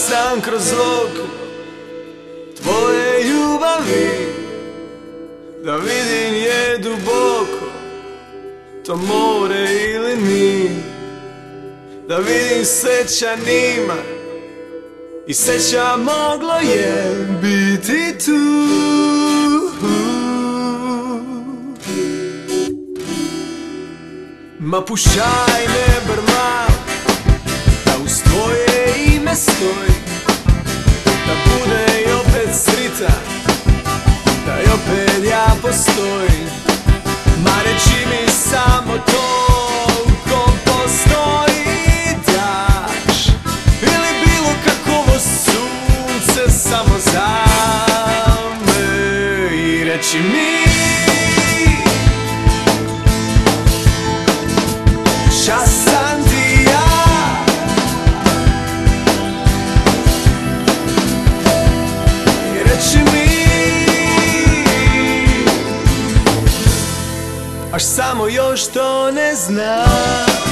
sam kroz oko tvoje ljubavi, da vidim je duboko to more ili mi, da vidim sreća nima i sreća moglo je biti tu. Ma pušaj me bar malo, da uz tvoje ime stoji, da bude i opet srita, da i opet ja postojim. Ma reći mi samo to, u kom postoji daš, ili bilo kakovo sunce samo za me. I reći mi šta sam ti ja, i reći mi až samo još to ne znam.